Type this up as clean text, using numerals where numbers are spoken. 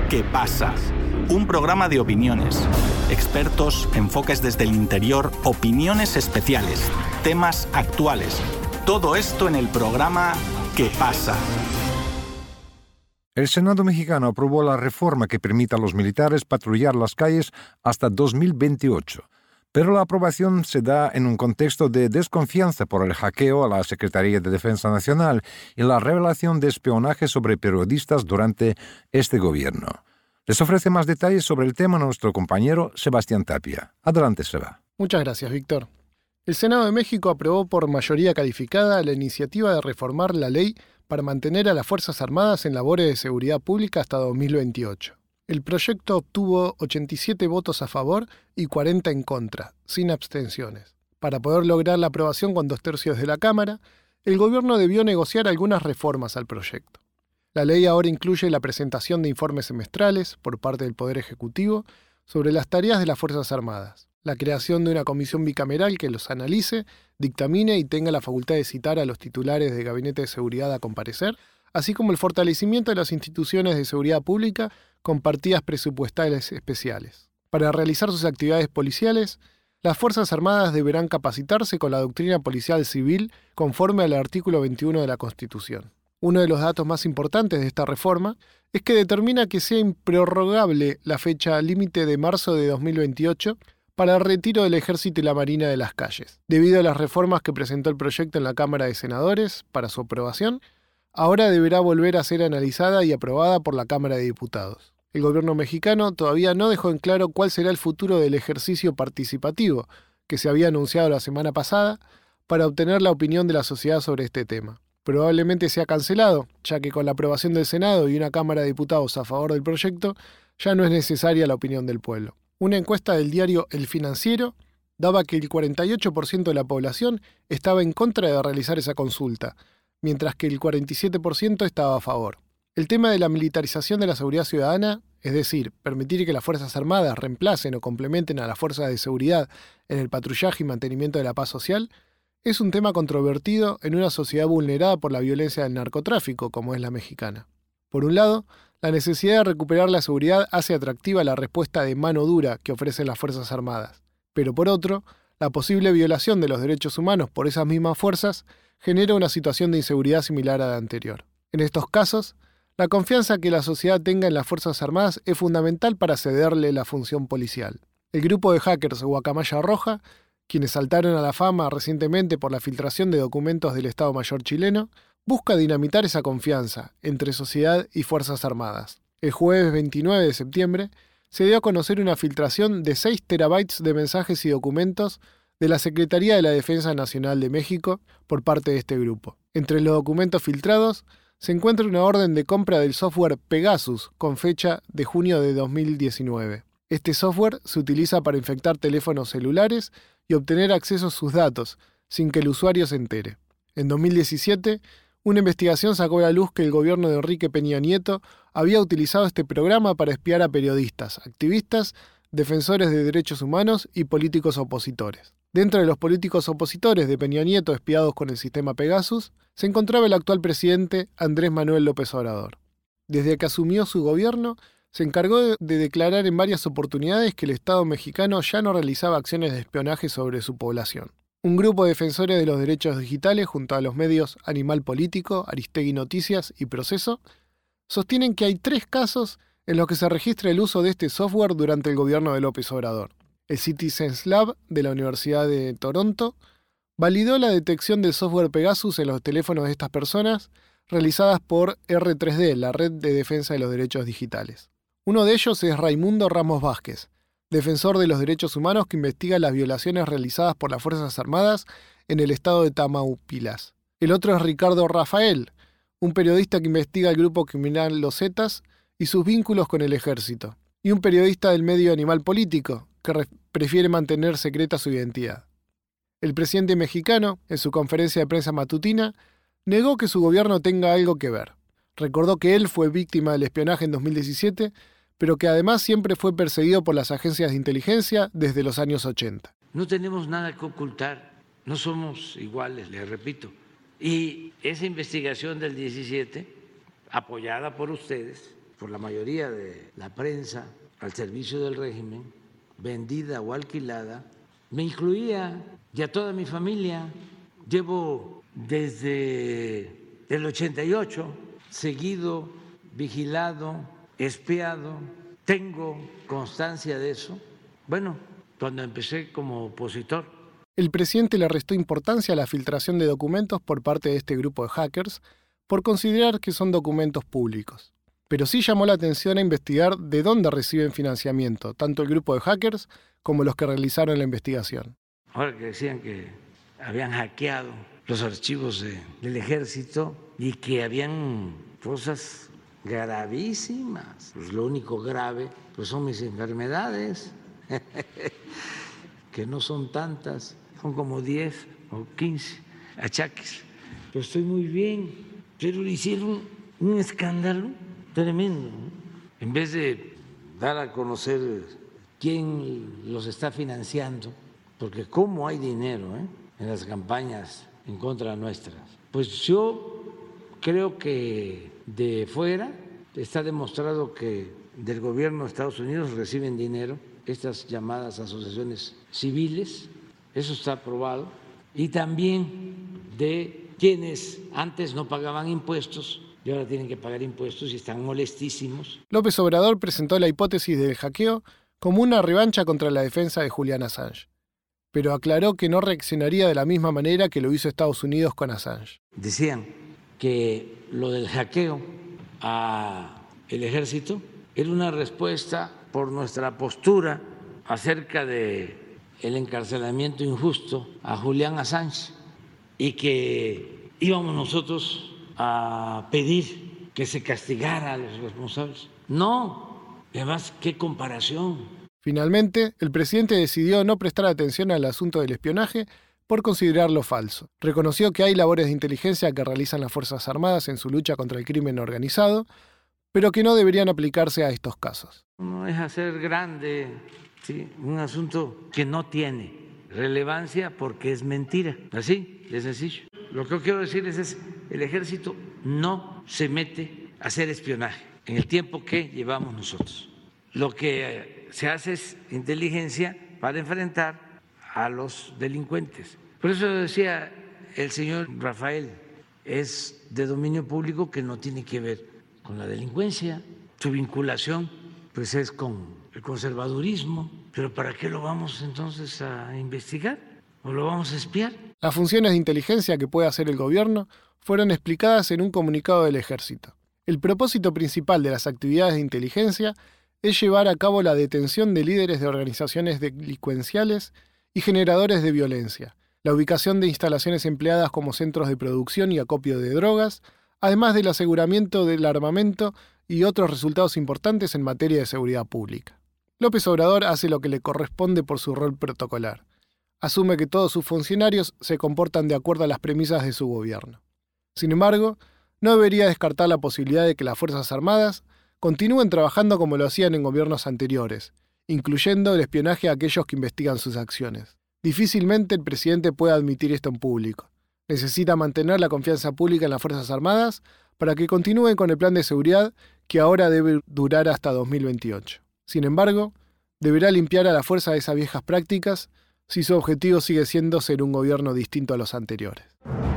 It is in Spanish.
¿Qué pasa? Un programa de opiniones, expertos, enfoques desde el interior, opiniones especiales, temas actuales. Todo esto en el programa ¿Qué pasa? El Senado mexicano aprobó la reforma que permite a los militares patrullar las calles hasta 2028. Pero la aprobación se da en un contexto de desconfianza por el hackeo a la Secretaría de Defensa Nacional y la revelación de espionaje sobre periodistas durante este gobierno. Les ofrece más detalles sobre el tema nuestro compañero Sebastián Tapia. Adelante, Seba. Muchas gracias, Víctor. El Senado de México aprobó por mayoría calificada la iniciativa de reformar la ley para mantener a las Fuerzas Armadas en labores de seguridad pública hasta 2028. El proyecto obtuvo 87 votos a favor y 40 en contra, sin abstenciones. Para poder lograr la aprobación con 2/3 de la Cámara, el gobierno debió negociar algunas reformas al proyecto. La ley ahora incluye la presentación de informes semestrales por parte del Poder Ejecutivo sobre las tareas de las Fuerzas Armadas, la creación de una comisión bicameral que los analice, dictamine y tenga la facultad de citar a los titulares de Gabinete de Seguridad a comparecer, así como el fortalecimiento de las instituciones de seguridad pública con partidas presupuestales especiales. Para realizar sus actividades policiales, las Fuerzas Armadas deberán capacitarse con la doctrina policial civil conforme al artículo 21 de la Constitución. Uno de los datos más importantes de esta reforma es que determina que sea improrrogable la fecha límite de marzo de 2028 para el retiro del Ejército y la Marina de las calles. Debido a las reformas que presentó el proyecto en la Cámara de Senadores para su aprobación, ahora deberá volver a ser analizada y aprobada por la Cámara de Diputados. El gobierno mexicano todavía no dejó en claro cuál será el futuro del ejercicio participativo que se había anunciado la semana pasada para obtener la opinión de la sociedad sobre este tema. Probablemente sea cancelado, ya que con la aprobación del Senado y una Cámara de Diputados a favor del proyecto, ya no es necesaria la opinión del pueblo. Una encuesta del diario El Financiero daba que el 48% de la población estaba en contra de realizar esa consulta, mientras que el 47% estaba a favor. El tema de la militarización de la seguridad ciudadana, es decir, permitir que las Fuerzas Armadas reemplacen o complementen a las fuerzas de seguridad en el patrullaje y mantenimiento de la paz social, es un tema controvertido en una sociedad vulnerada por la violencia del narcotráfico, como es la mexicana. Por un lado, la necesidad de recuperar la seguridad hace atractiva la respuesta de mano dura que ofrecen las Fuerzas Armadas. Pero por otro, la posible violación de los derechos humanos por esas mismas fuerzas genera una situación de inseguridad similar a la anterior. En estos casos, la confianza que la sociedad tenga en las Fuerzas Armadas es fundamental para cederle la función policial. El grupo de hackers Guacamaya Roja, quienes saltaron a la fama recientemente por la filtración de documentos del Estado Mayor chileno, busca dinamitar esa confianza entre sociedad y Fuerzas Armadas. El jueves 29 de septiembre se dio a conocer una filtración de 6 terabytes de mensajes y documentos de la Secretaría de la Defensa Nacional de México por parte de este grupo. Entre los documentos filtrados se encuentra una orden de compra del software Pegasus con fecha de junio de 2019. Este software se utiliza para infectar teléfonos celulares y obtener acceso a sus datos, sin que el usuario se entere. En 2017, una investigación sacó a la luz que el gobierno de Enrique Peña Nieto había utilizado este programa para espiar a periodistas, activistas, defensores de derechos humanos y políticos opositores. Dentro de los políticos opositores de Peña Nieto espiados con el sistema Pegasus, se encontraba el actual presidente Andrés Manuel López Obrador. Desde que asumió su gobierno, se encargó de declarar en varias oportunidades que el Estado mexicano ya no realizaba acciones de espionaje sobre su población. Un grupo de defensores de los derechos digitales, junto a los medios Animal Político, Aristegui Noticias y Proceso, sostienen que hay 3 casos en los que se registra el uso de este software durante el gobierno de López Obrador. El Citizens Lab de la Universidad de Toronto validó la detección del software Pegasus en los teléfonos de estas personas realizadas por R3D, la Red de Defensa de los Derechos Digitales. Uno de ellos es Raimundo Ramos Vázquez, defensor de los derechos humanos que investiga las violaciones realizadas por las Fuerzas Armadas en el estado de Tamaulipas. El otro es Ricardo Rafael, un periodista que investiga el grupo criminal Los Zetas y sus vínculos con el ejército, y un periodista del medio Animal Político, que prefiere mantener secreta su identidad. El presidente mexicano, en su conferencia de prensa matutina, negó que su gobierno tenga algo que ver. Recordó que él fue víctima del espionaje en 2017, pero que además siempre fue perseguido por las agencias de inteligencia desde los años 80. No tenemos nada que ocultar, no somos iguales, les repito. Y esa investigación del 17, apoyada por ustedes, por la mayoría de la prensa al servicio del régimen, vendida o alquilada, me incluía y a toda mi familia. Llevo desde el 88 seguido, vigilado, espiado, tengo constancia de eso. Bueno, cuando empecé como opositor. El presidente le restó importancia a la filtración de documentos por parte de este grupo de hackers por considerar que son documentos públicos. Pero sí llamó la atención a investigar de dónde reciben financiamiento, tanto el grupo de hackers como los que realizaron la investigación. Ahora que decían que habían hackeado los archivos del ejército y que habían cosas gravísimas. Pues lo único grave pues son mis enfermedades, que no son tantas, son como 10 o 15 achaques. Pero estoy muy bien, pero le hicieron un escándalo tremendo, ¿no? En vez de dar a conocer quién los está financiando, porque cómo hay dinero en las campañas en contra nuestras. Pues yo creo que de fuera está demostrado que del gobierno de Estados Unidos reciben dinero estas llamadas asociaciones civiles, eso está probado, y también de quienes antes no pagaban impuestos y ahora tienen que pagar impuestos y están molestísimos. López Obrador presentó la hipótesis del hackeo como una revancha contra la defensa de Julian Assange, pero aclaró que no reaccionaría de la misma manera que lo hizo Estados Unidos con Assange. Decían que lo del hackeo al ejército era una respuesta por nuestra postura acerca del encarcelamiento injusto a Julian Assange y que íbamos nosotros a pedir que se castigara a los responsables. No, además, ¿qué comparación? Finalmente, el presidente decidió no prestar atención al asunto del espionaje por considerarlo falso. Reconoció que hay labores de inteligencia que realizan las Fuerzas Armadas en su lucha contra el crimen organizado, pero que no deberían aplicarse a estos casos. No es hacer grande, ¿sí?, un asunto que no tiene relevancia porque es mentira. Así de sencillo. Lo que quiero decir es el ejército no se mete a hacer espionaje en el tiempo que llevamos nosotros. Lo que se hace es inteligencia para enfrentar a los delincuentes. Por eso decía el señor Rafael, es de dominio público que no tiene que ver con la delincuencia. Su vinculación pues es con el conservadurismo. ¿Pero para qué lo vamos entonces a investigar o lo vamos a espiar? Las funciones de inteligencia que puede hacer el gobierno fueron explicadas en un comunicado del Ejército. El propósito principal de las actividades de inteligencia es llevar a cabo la detención de líderes de organizaciones delincuenciales y generadores de violencia, la ubicación de instalaciones empleadas como centros de producción y acopio de drogas, además del aseguramiento del armamento y otros resultados importantes en materia de seguridad pública. López Obrador hace lo que le corresponde por su rol protocolar. Asume que todos sus funcionarios se comportan de acuerdo a las premisas de su gobierno. Sin embargo, no debería descartar la posibilidad de que las Fuerzas Armadas continúen trabajando como lo hacían en gobiernos anteriores, incluyendo el espionaje a aquellos que investigan sus acciones. Difícilmente el presidente pueda admitir esto en público. Necesita mantener la confianza pública en las Fuerzas Armadas para que continúen con el plan de seguridad que ahora debe durar hasta 2028. Sin embargo, deberá limpiar a la fuerza de esas viejas prácticas si su objetivo sigue siendo ser un gobierno distinto a los anteriores.